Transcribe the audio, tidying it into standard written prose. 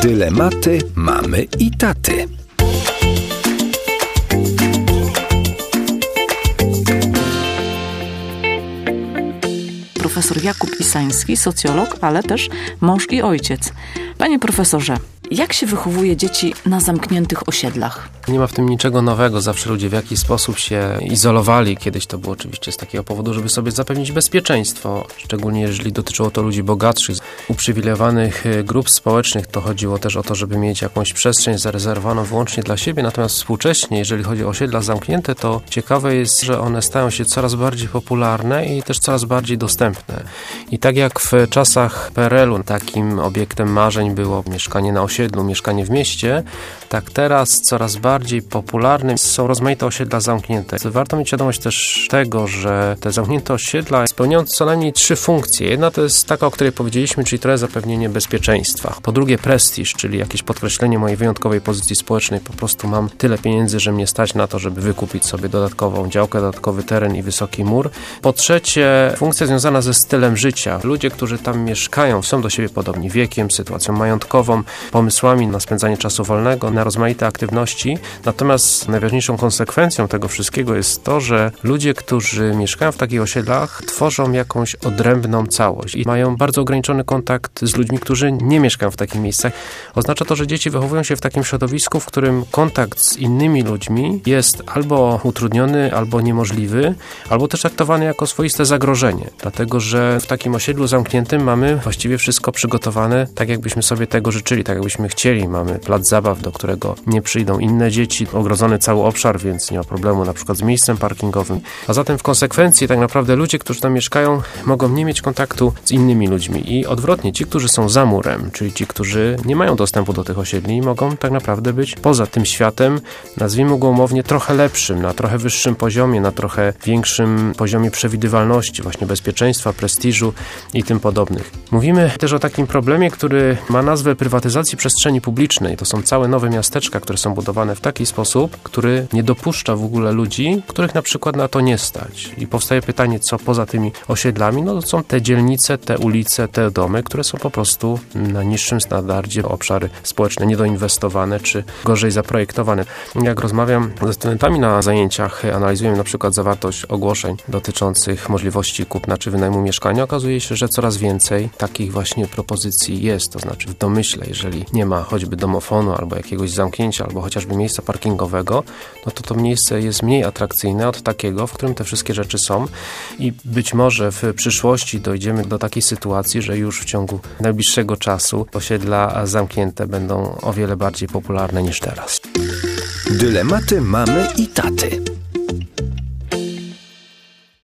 Dylematy mamy i taty. Profesor Jakub Isański, socjolog, ale też mąż i ojciec. Panie profesorze, jak się wychowuje dzieci na zamkniętych osiedlach? Nie ma w tym niczego nowego. Zawsze ludzie w jakiś sposób się izolowali. Kiedyś to było oczywiście z takiego powodu, żeby sobie zapewnić bezpieczeństwo. Szczególnie jeżeli dotyczyło to ludzi bogatszych, uprzywilejowanych grup społecznych. To chodziło też o to, żeby mieć jakąś przestrzeń zarezerwowaną wyłącznie dla siebie. Natomiast współcześnie, jeżeli chodzi o osiedla zamknięte, to ciekawe jest, że one stają się coraz bardziej popularne i też coraz bardziej dostępne. I tak jak w czasach PRL-u takim obiektem marzeń było mieszkanie na osiedlu, mieszkanie w mieście, tak teraz coraz bardziej popularnym są rozmaite osiedla zamknięte. Warto mieć świadomość też tego, że te zamknięte osiedla spełniają co najmniej 3 funkcje. Jedna to jest taka, o której powiedzieliśmy, czyli trochę zapewnienie bezpieczeństwa. Po drugie prestiż, czyli jakieś podkreślenie mojej wyjątkowej pozycji społecznej. Po prostu mam tyle pieniędzy, że mnie stać na to, żeby wykupić sobie dodatkową działkę, dodatkowy teren i wysoki mur. Po trzecie funkcja związana ze stylem życia. Ludzie, którzy tam mieszkają, są do siebie podobni wiekiem, sytuacją majątkową, pomysłami na spędzanie czasu wolnego, na rozmaite aktywności. Natomiast najważniejszą konsekwencją tego wszystkiego jest to, że ludzie, którzy mieszkają w takich osiedlach, tworzą jakąś odrębną całość i mają bardzo ograniczony kontakt z ludźmi, którzy nie mieszkają w takich miejscach. Oznacza to, że dzieci wychowują się w takim środowisku, w którym kontakt z innymi ludźmi jest albo utrudniony, albo niemożliwy, albo też traktowany jako swoiste zagrożenie. Dlatego, że w takim osiedlu zamkniętym mamy właściwie wszystko przygotowane tak, jakbyśmy sobie tego życzyli, tak jakbyśmy chcieli. Mamy plac zabaw, do którego nie przyjdą inne dzieci, ogrodzony cały obszar, więc nie ma problemu na przykład z miejscem parkingowym. A zatem w konsekwencji tak naprawdę ludzie, którzy tam mieszkają, mogą nie mieć kontaktu z innymi ludźmi i odwrotnie, ci, którzy są za murem, czyli ci, którzy nie mają dostępu do tych osiedli, mogą tak naprawdę być poza tym światem, nazwijmy go umownie, trochę lepszym, na trochę wyższym poziomie, na trochę większym poziomie przewidywalności, właśnie bezpieczeństwa, prestiżu i tym podobnych. Mówimy też o takim problemie, który ma nazwę prywatyzacji przestrzeni publicznej. To są całe nowe miasteczka, które są budowane w taki sposób, który nie dopuszcza w ogóle ludzi, których na przykład na to nie stać. I powstaje pytanie, co poza tymi osiedlami? No to są te dzielnice, te ulice, te domy, które są po prostu na niższym standardzie, obszary społeczne niedoinwestowane, czy gorzej zaprojektowane. Jak rozmawiam ze studentami na zajęciach, analizujemy na przykład zawartość ogłoszeń dotyczących możliwości kupna czy wynajmu mieszkania, okazuje się, że coraz więcej takich właśnie propozycji jest, to znaczy w domyśle, jeżeli nie ma choćby domofonu albo jakiegoś zamknięcia, albo chociażby miejsca parkingowego, no to miejsce jest mniej atrakcyjne od takiego, w którym te wszystkie rzeczy są i być może w przyszłości dojdziemy do takiej sytuacji, że już w ciągu najbliższego czasu osiedla zamknięte będą o wiele bardziej popularne niż teraz. Dylematy mamy i taty.